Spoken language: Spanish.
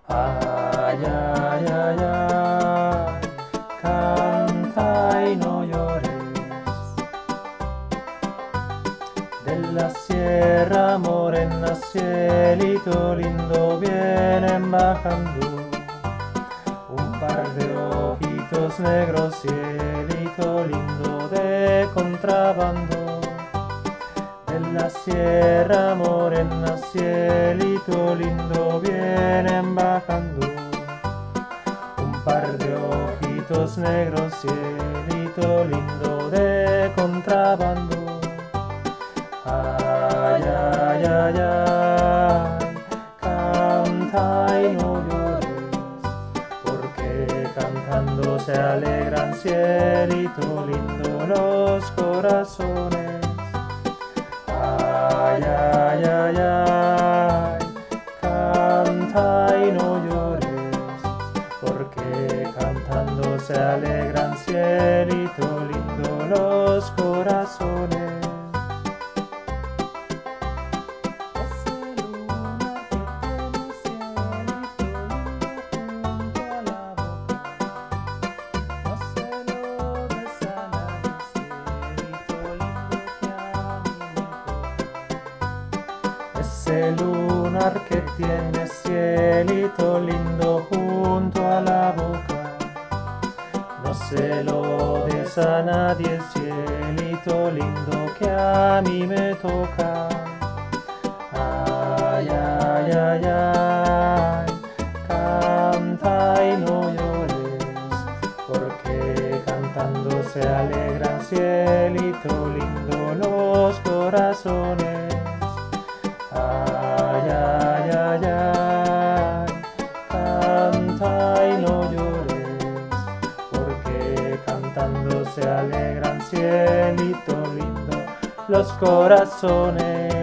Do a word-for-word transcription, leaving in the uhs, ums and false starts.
Ay, ay, ay, ay, canta y no llores. De la sierra morena, cielito lindo, vienen bajando un par de ojitos negros, cielito lindo de contrabando. De la sierra morena, cielito lindo, vienen bajando un par de ojitos negros, cielito lindo de contrabando. Ay, ay, ay, ay, canta y no llores, porque cantando se alegran, cielito lindo, los corazones. Ay, ay, ay, ay, canta y no llores, porque cantando se alegran, cielito lindo, los corazones. Ese lunar que tiene, cielito lindo, junto a la boca, no se lo des a nadie, cielito lindo, que a mí me toca. Ay, ay, ay, ay, canta y no llores, porque cantando se alegran, cielito lindo, los corazones. Ay, ay, ay, ay, canta y no llores, porque cantando se alegran, cielito lindo, los corazones.